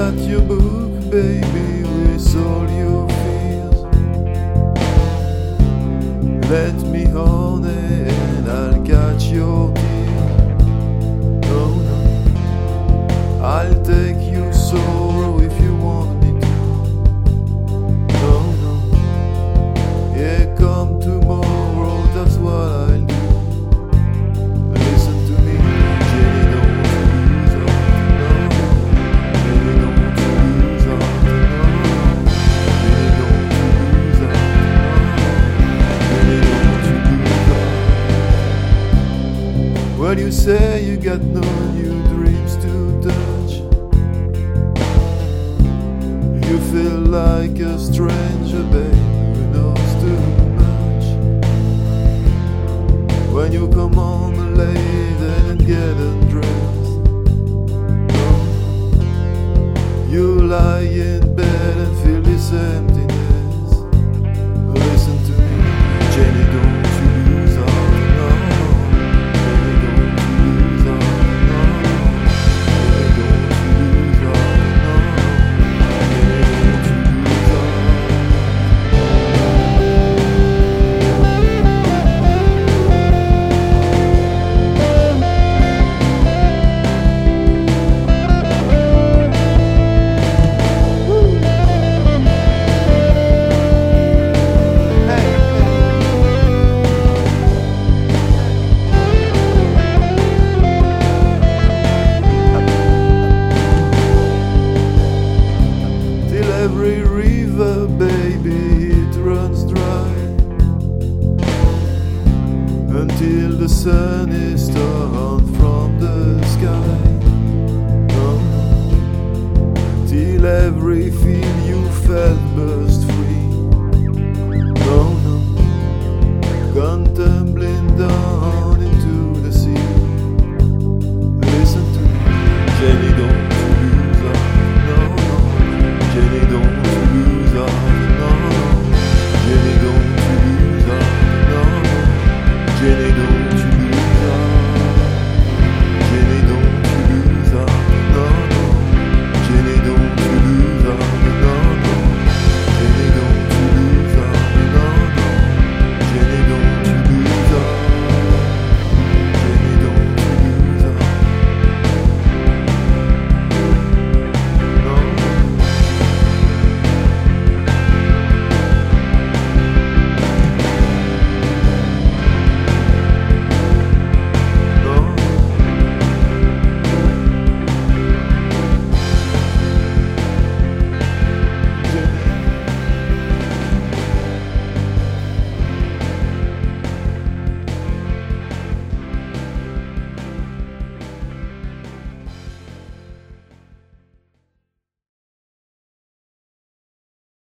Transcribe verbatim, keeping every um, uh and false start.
got your book, baby, with all your fears. Let me on and I'll catch your tears. No, no, I'll take your sorrow if you want me to. No, no, yeah, come tomorrow, that's what I'll do. Listen to me, Jenny, don't lose heart, no. Jenny, don't lose heart, no. Jenny, don't lose heart, no. Jenny, don't lose heart. When you say you got no new dreams to touch, you feel like a stranger, babe, who knows too much. When you come home late and get undressed, you lie in bed and feel this emptiness. Listen to me, Jenny, don't you lose heart, no. Jenny, don't you lose heart, no. Jenny, don't you lose heart, no. Jenny, don't you lose heart. Every river, baby, it runs dry until the sun is torn from the sky. Oh, till every feel you felt